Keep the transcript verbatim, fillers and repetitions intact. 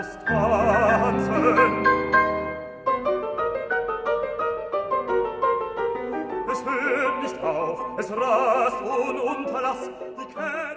aus tanzen. Es hört nicht auf, es rast ununterlass, die Kämpfe